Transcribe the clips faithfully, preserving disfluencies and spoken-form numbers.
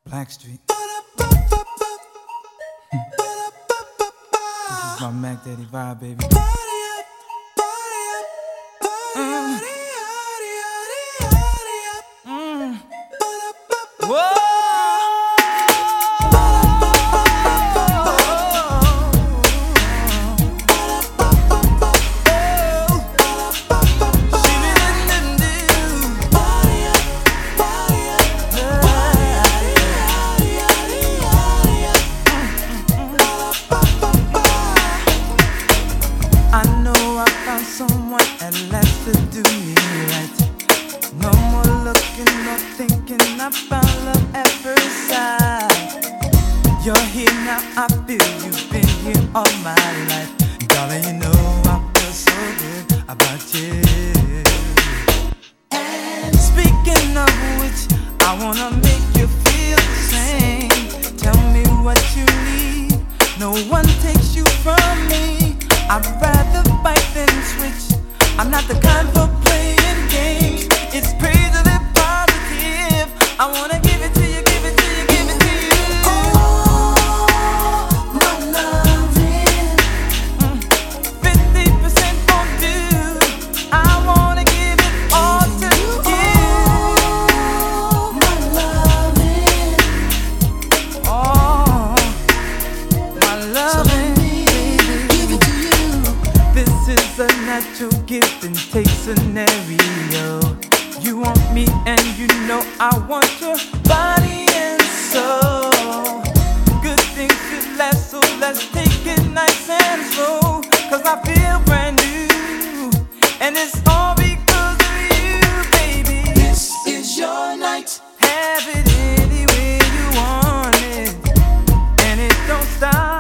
Blackstreet. This is my Mac Daddy vibe, baby. Mm. Mm. Whoa! Someone at last to do me right. No more looking or thinking about love at first sight. You're here now, I feel you've been here all my life. Darling, you know I feel so good about you. And speaking of which, I wanna make you feel the same. Tell me what you need, no one takes you from me. I'd rather fight than switch. I'm not the kind for playing games. It's crazily positive. I wanna give it to you, give it to you, give it to you. Oh, my loving, mm, fifty percent won't do. I wanna give it all to you. Oh, my loving, oh, my loving. This is a natural give and take scenario. You want me and you know I want your body and soul. Good things should last, so let's take it nice and slow. Cause I feel brand new, and it's all because of you, baby. This is your night. Have it any way you want it, and it don't stop.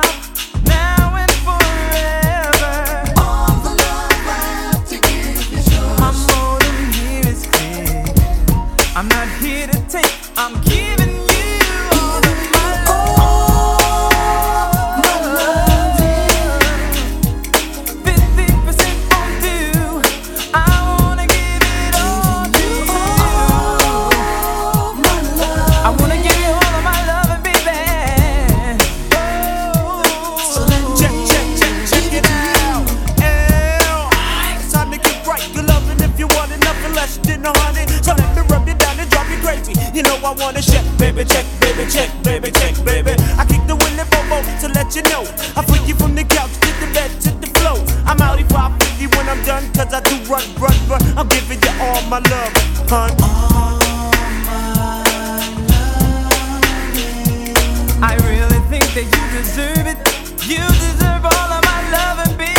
I'm not here to take, I'm giving you all of my love. Oh, my loving, fifty percent won't do. I wanna give it all to you. Oh, my love. I wanna give you all of my loving, baby. Oh, so then check, check, check, check it out. Ew. It's time to get right. You're loving if you want it, nothing less than a honey. So let me rub you down. Crazy. You know I wanna check, baby, check, baby, check, baby, check, baby. I kick the Willy Bobo to let you know. I freak you from the couch to the bed to the floor. I'm out here five fifty when I'm done, cause I do run, run, run. I'm giving you all my love, hun. All my love. I really think that you deserve it. You deserve all of my love and baby.